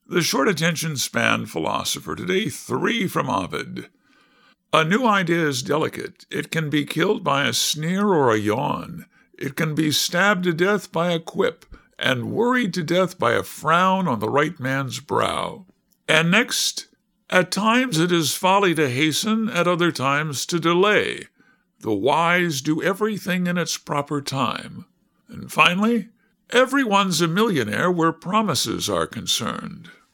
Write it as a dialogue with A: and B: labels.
A: The short attention span philosopher today, 3 from Ovid. A new idea is delicate. It can be killed by a sneer or a yawn. It can be stabbed to death by a quip, and worried to death by a frown on the right man's brow. And next, at times it is folly to hasten, at other times to delay. The wise do everything in its proper time. And finally, everyone's a millionaire where promises are concerned.